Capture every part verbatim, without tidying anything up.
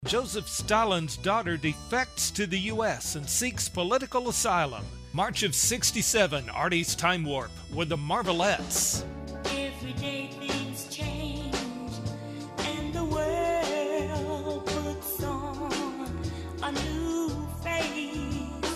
Joseph Stalin's daughter defects to the U S and seeks political asylum. March of sixty-seven, Artie's Time Warp with the Marvelettes. Every day things change and the world puts on a new face.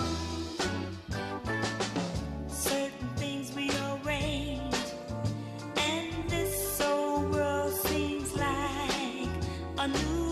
Certain things rearrange and this old world seems like a new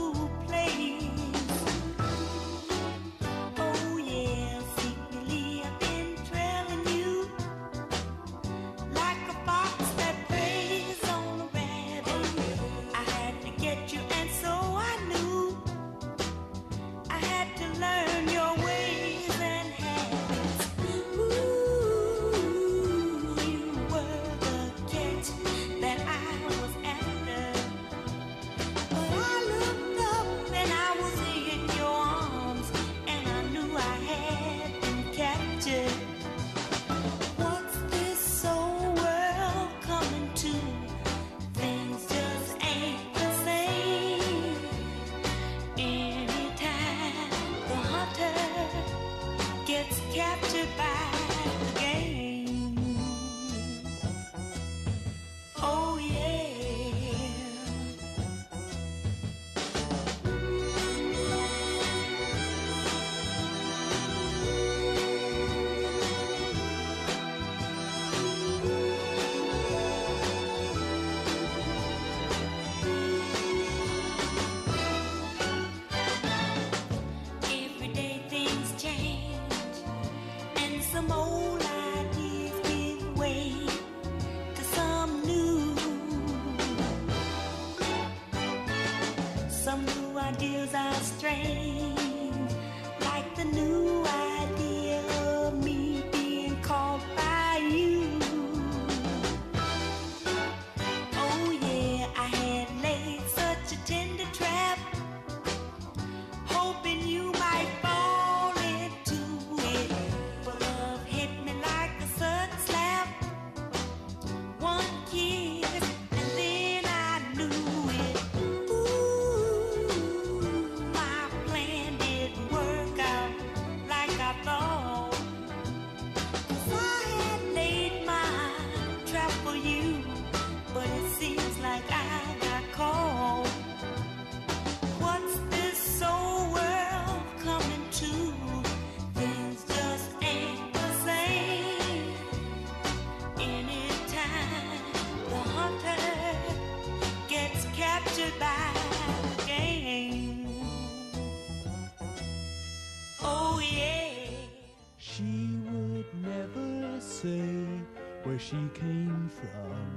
she came from.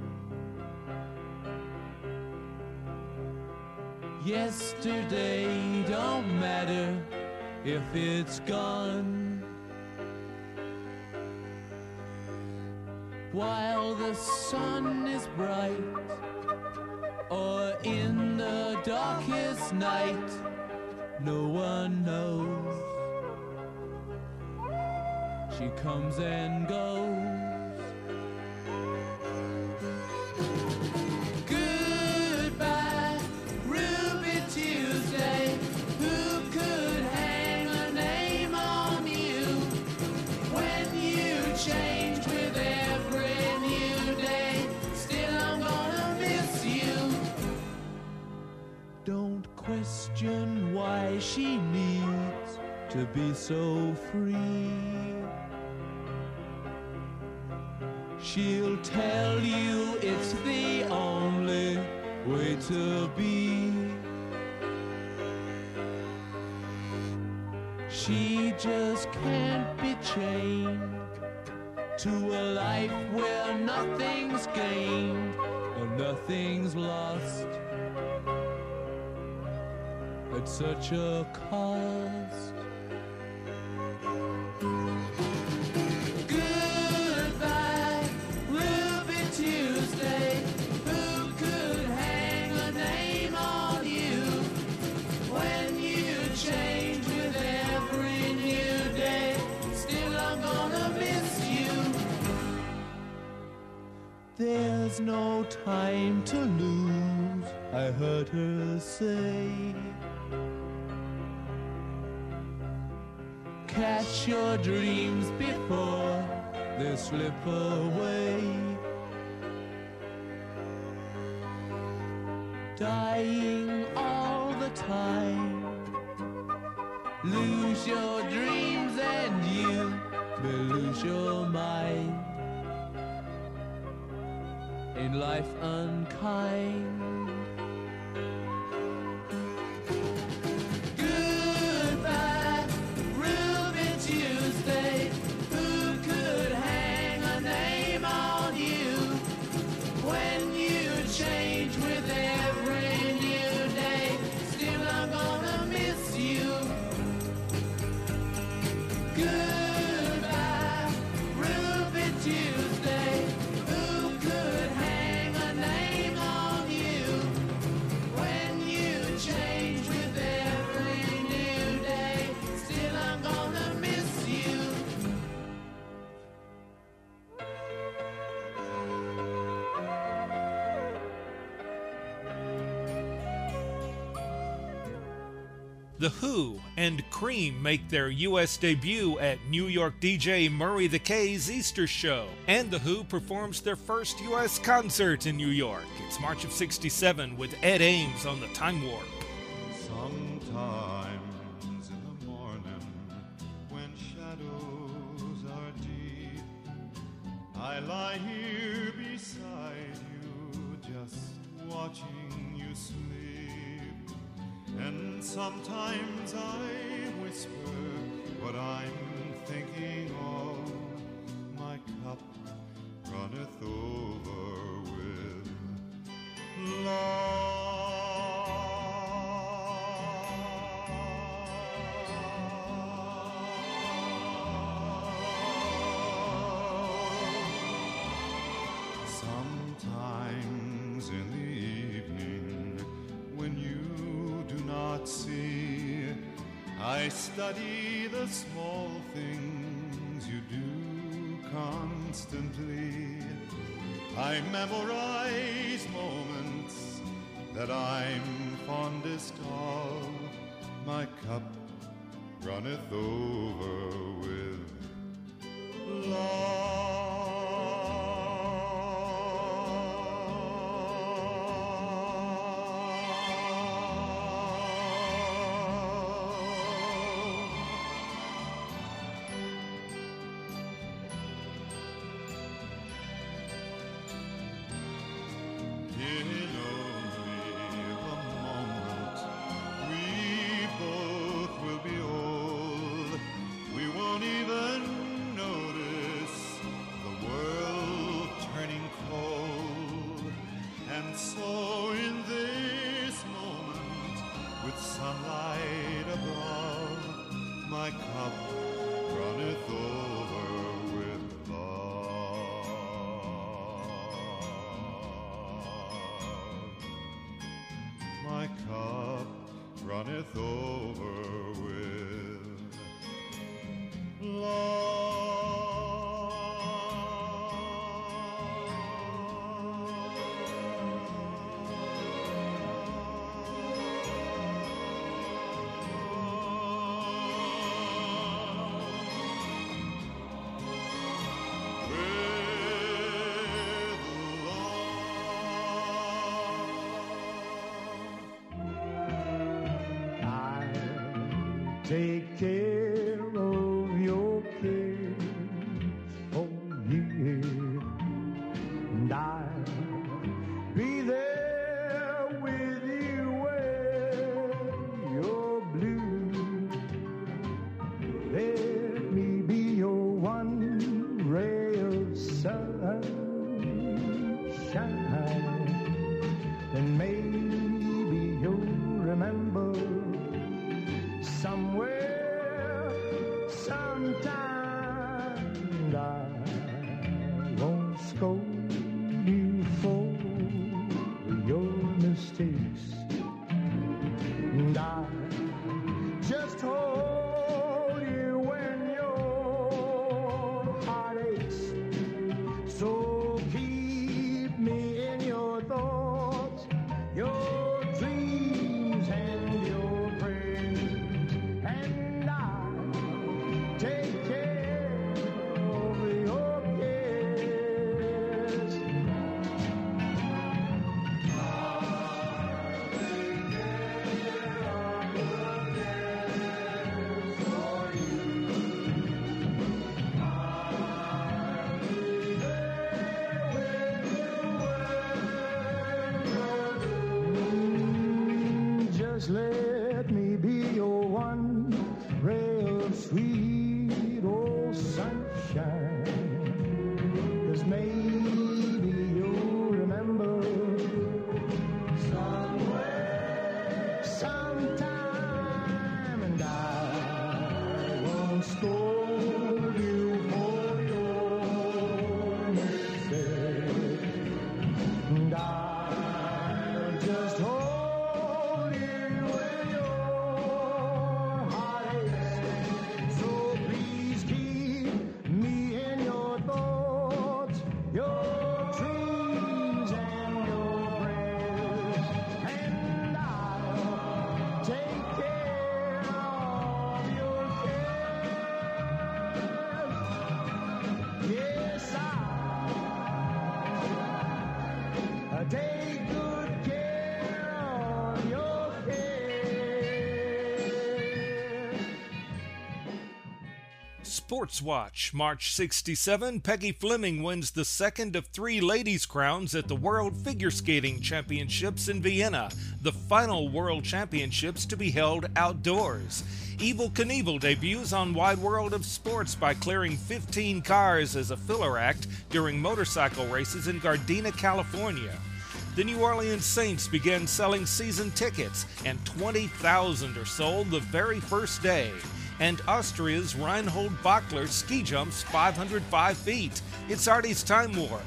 Yesterday don't matter if it's gone. While the sun is bright or in the darkest night, no one knows. She comes and goes. Question why she needs to be so free. She'll tell you it's the only way to be. She just can't be chained to a life where nothing's gained and nothing's lost at such a cost. Goodbye, Ruby Tuesday. Who could hang a name on you when you change with every new day? Still I'm gonna miss you. There's no time to lose. I heard her say, catch your dreams before they slip away. Dying all the time, lose your dreams and you will lose your mind. In life unkind, goodbye, Ruby Tuesday. Who could hang a name on you when you change with every new day? Still I'm gonna miss you. Goodbye, Ruby Tuesday. Who could hang a name on you when you change with every new day? Still I'm gonna miss you. The Who and Cream make their U S debut at New York D J Murray the K's Easter Show, and The Who performs their first U S concert in New York. It's March of sixty-seven with Ed Ames on the Time Warp. Sometimes in the morning when shadows are deep, I lie here beside you, just watching you sleep. And sometimes I whisper what I'm thinking of. My cup runneth over with love. Sometimes in the evening when you do not see, I study the small things you do constantly. I memorize moments that I'm fondest of. My cup runneth over with love. Runneth over with love. Take care of your kids for you, and I'll be there with you when you're blue. Let me be your one ray of sunshine, and maybe you'll remember somewhere Let me be your one ray of sweet old sunshine. 'Cause maybe you'll remember somewhere, sometime, and I won't scold you for your mistake. And I'll just hold you with your heartaches. So please keep me in your thoughts, your dreams and your prayers, and I'll take care of your cares. Yes, I'll take good care of your cares. Sports Watch, March sixty-seven, Peggy Fleming wins the second of three ladies' crowns at the World Figure Skating Championships in Vienna, the final World Championships to be held outdoors. Evel Knievel debuts on Wide World of Sports by clearing fifteen cars as a filler act during motorcycle races in Gardena, California. The New Orleans Saints began selling season tickets, and twenty thousand are sold the very first day. And Austria's Reinhold Bachler ski jumps five hundred five feet. It's Artie's Time Warp.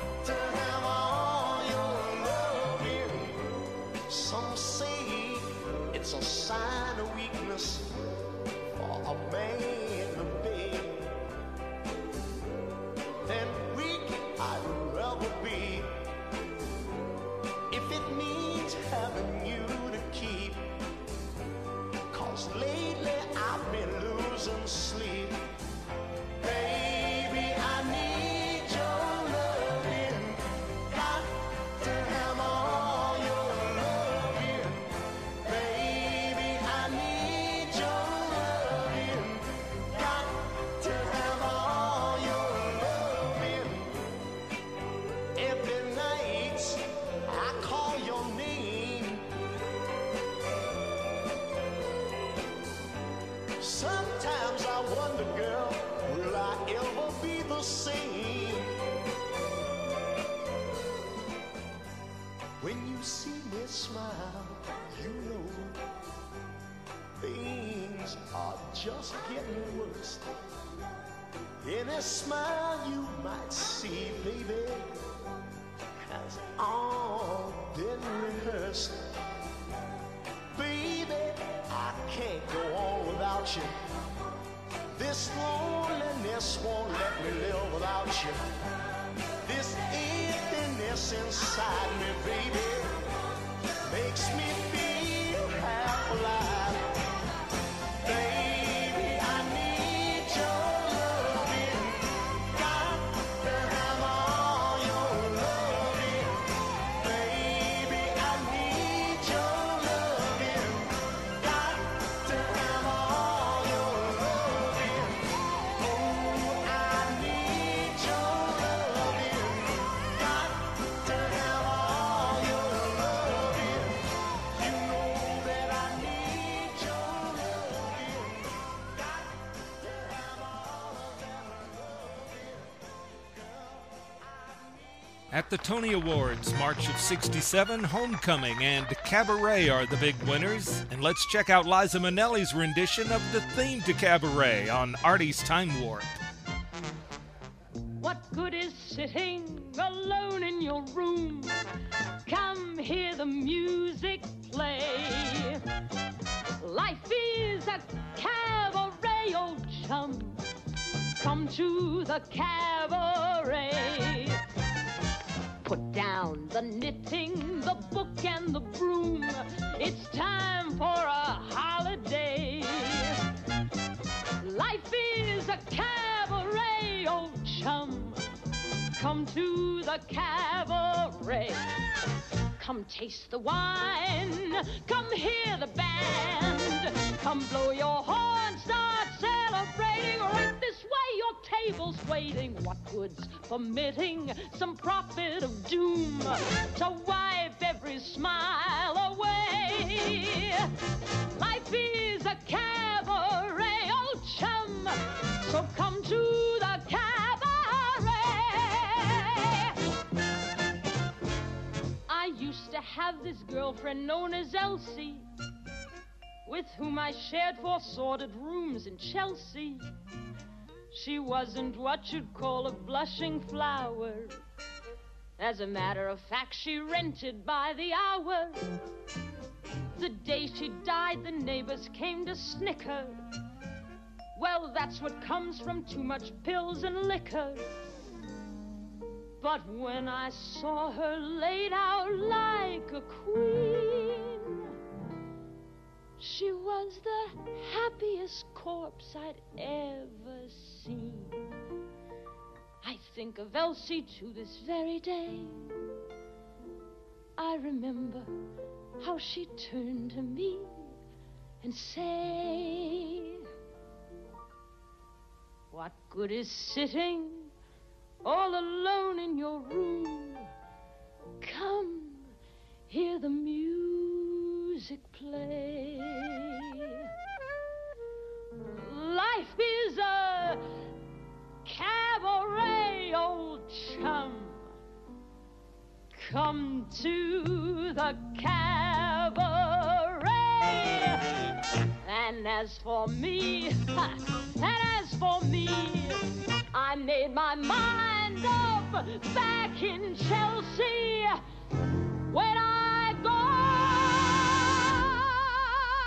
Some say It's a sign of weakness for a man to be. Then weak I'd rather be. If it means having you to keep. Cause lately I've been losing sleep. Baby, I need your loving. Got to have all your loving. Baby, I need your loving. Got to have all your loving. Every night I call your name. Sometimes I wonder, girl, will I ever be the same? When you see me smile, you know things are just getting worse. Any smile you might see, baby, has all been rehearsed. Baby, I can't go on without you. This loneliness won't let me live without you. This emptiness inside me, baby, makes me feel half alive. Baby, I need your loving. Got to have all your loving. Baby, I need your loving. Got to have all your loving. Oh, I need your loving. Got to have all your loving. You know that I need your loving. Got to have all of that loving. At the Tony Awards, March of sixty-seven, Homecoming and Cabaret are the big winners. And let's check out Liza Minnelli's rendition of the theme to Cabaret on Artie's Time Warp. What good is sitting alone in your room? Come hear the music play. Life is a cabaret, old chum. Come to the cabaret. Put down the knitting, the book, and the broom. It's time for a holiday. Life is a cabaret, old chum. Come to the cabaret. Come taste the wine. Come hear the band. Come blow your horn, start celebrating. Right this way, your table's waiting. What good's permitting some prophet of doom to wipe every smile away? Life is a cabaret, old chum. So come to the cabaret. I used to have this girlfriend known as Elsie, with whom I shared four sordid rooms in Chelsea. She wasn't what you'd call a blushing flower. As a matter of fact, she rented by the hour. The day she died, the neighbors came to snicker. Well, that's what comes from too much pills and liquor. But when I saw her laid out like a queen, she was the happiest corpse I'd ever seen. I think of Elsie to this very day. I remember how she turned to me and said, what good is sitting all alone in your room? Come, hear the music play. Life is a cabaret, old chum. Come to the cabaret. And as for me, ha, and as for me, I made my mind up back in Chelsea. When I go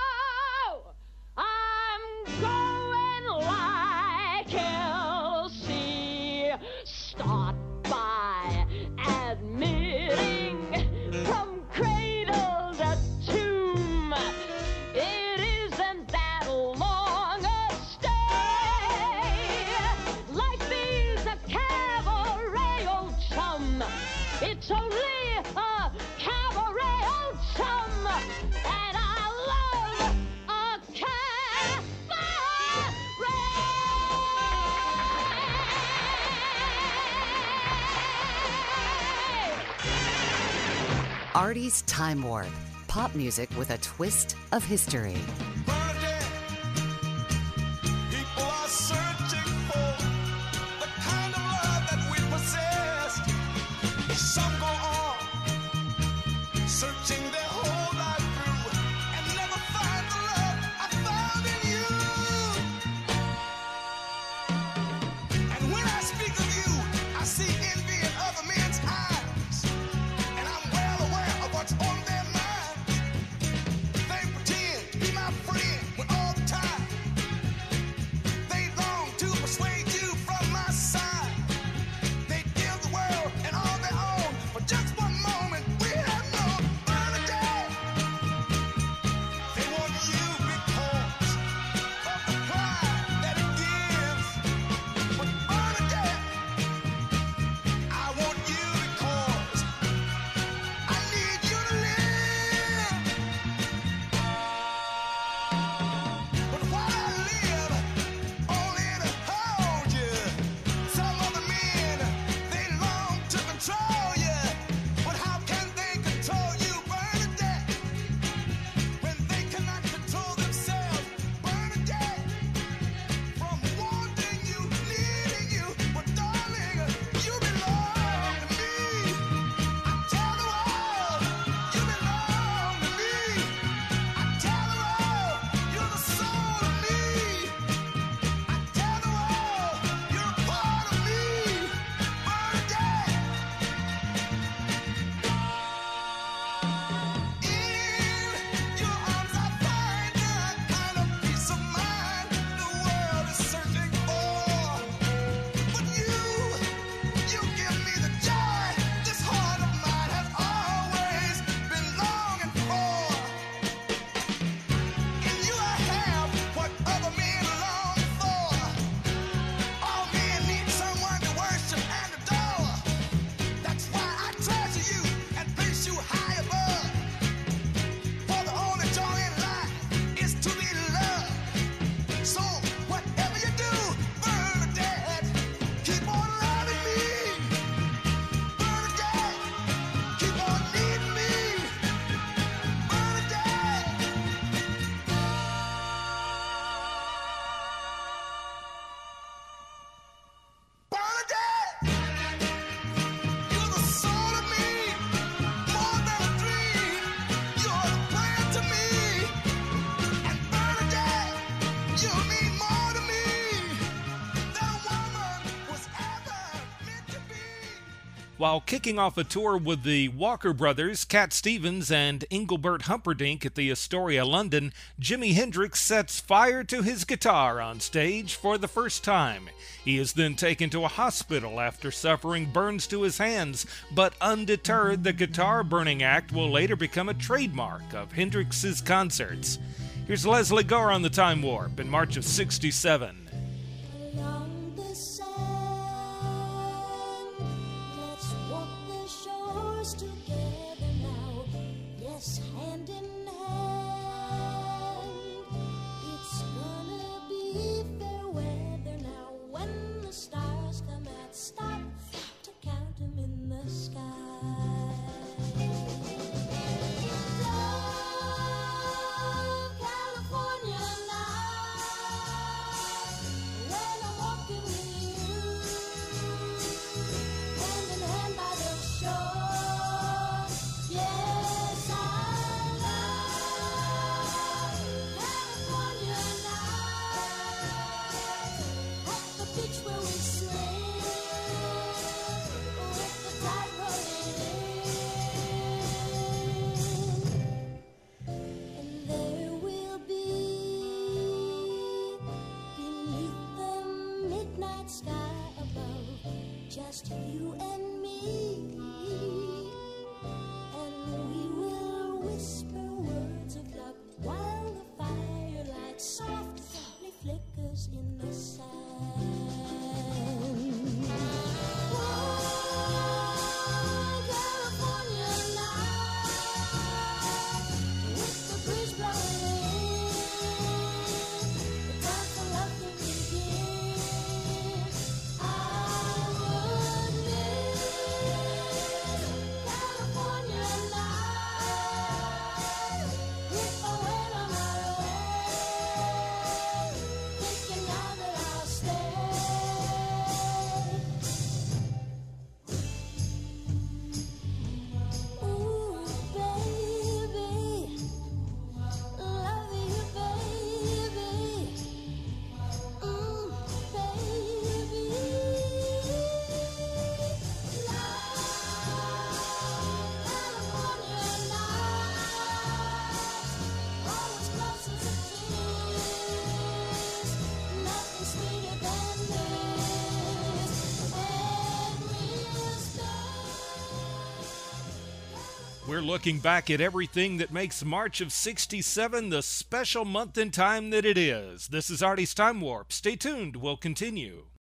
Artie's Time Warp. Pop music with a twist of history. Bernadette, people are searching for the kind of love that we possessed. Some go on searching their whole life through and never find the love I found in you. And when I speak of you, I see envy in other men's eyes, and I'm well aware of what's on their minds. They pretend to be my friend when all the time they long to persuade you from my side. They give the world and all their own for just one moment. We have no Bernadette. They want you because of the pride that it gives. But Bernadette, I want you because I need you to live. But while I live, only to hold you. Some other men, they long to control you. But how can they control you, Bernadette, when they cannot control themselves? Bernadette, from wanting you, needing you, but darling, you belong to me. I tell the world, you belong to me. I tell the world, you're the soul of me. I tell the world, you're a part of me, Bernadette. In your arms I find the kind of peace of mind the world is searching for. But you, you give me the joy this heart of mine has always been longing for. In you I have what other men long for. All men need someone to worship and adore. That's why I treasure you and place you high above. For the only joy in life is to be loved. So whatever you do, Bernadette, keep on loving me. Bernadette, keep on needing me. Bernadette. Bernadette, you're the soul of me, more than a dream. You're the prayer to me, and Bernadette, you mean more to me than woman was ever meant to be. While kicking off a tour with the Walker Brothers, Cat Stevens, and Engelbert Humperdinck at the Astoria, London, Jimi Hendrix sets fire to his guitar on stage for the first time. He is then taken to a hospital after suffering burns to his hands, but undeterred, the guitar burning act will later become a trademark of Hendrix's concerts. Here's Leslie Gore on the Time Warp in March of sixty-seven. Along the sand, let's walk the shores together now. Yes, hand in hand. It's gonna be fair weather now. When the stars come out, stop to count 'em in the sky. Love California night, when I'm walking with you, hand in hand by the shore. Yes, I love California night, at the beach where we swim, with the tide rolling in. And there will be, beneath the midnight sky above, just you and me. And we will whisper words of love while the firelight softly flickers in the sand. One California night, with the breeze blowing in, the time for love to begin. I would We're looking back at everything that makes March of sixty-seven the special month in time that it is. This is Artie's Time Warp. Stay tuned. We'll continue.